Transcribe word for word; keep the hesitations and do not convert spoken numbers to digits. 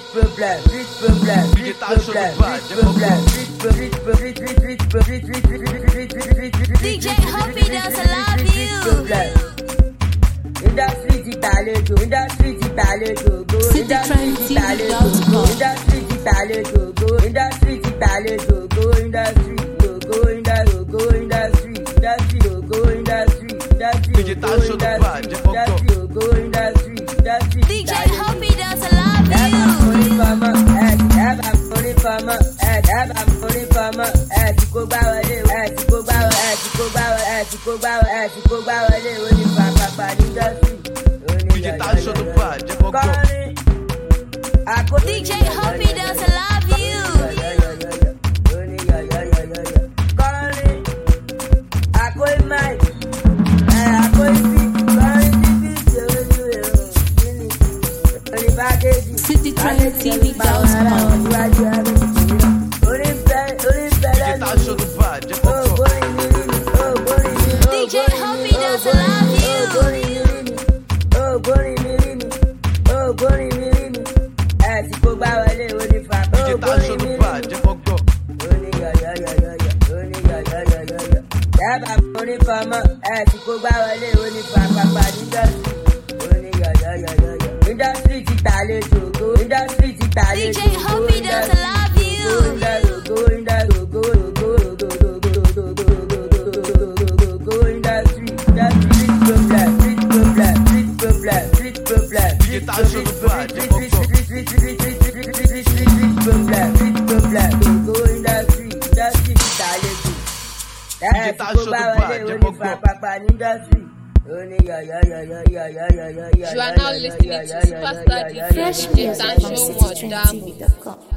problem, street problem, street problem, street problem, street problem, street D J Hoppy does love you. Industry ti tàlejò, industry ti tàlejò, go. Industry ti tàlejò, go. Industry ti tàlejò, go. Industry ti tàlejò, go. Industry, go, go, industry, go, industry, industry, go, go, industry, industry, go, industry, industry, go, industry, industry. D J Hoppy does love you. Money farmer, eh, have money farmer, eh, have money farmer, eh, ti kó gbá wọlé, eh, ti kó gbá wọlé, eh, ti kó gbá wọlé, eh, ti kó gbá wọlé, eh, ti kó gbá wọlé, ó ní pàpàpà ní industry. Digital show the vibe, jẹ́ kó gbọ́. D J Hoppy does love you. City Train T V dot com. Digital show the vibe, jẹ́ kó gbọ́. D J Hoppy does love you. Oh, boring me, me. Oh, boring me, me. Eh, ti kó gbá wọlé, ó ní fa. Oh, Digital show the vibe, jẹ́ kó gbọ́. Ó ní yọ yọ yọ yọ yọ. Ó ní yọ yọ yọ yọ yọ. Dábàá money farmer, eh, ti kó gbá wọlé, ó ní fa pàpà ní industry. Ó ní yọ yọ yọ yọ yọ. Industry ti tàlejò, go. Industry ti tàlejò, D J go. Hoppy does love you. Go, industry, go, go, go, go, go, go, go, go, go, go, go, industry, industry, problem, street problem, street problem, street problem, Digital show the vibe, jẹ́ kó gbọ́. problem, street problem, go, go, industry, industry, tàlejò. Digital show the vibe, jẹ́ kó gbọ́. You are now listening to Superstar D J Fresh James music and from Show City More Train Damn. T V dot com.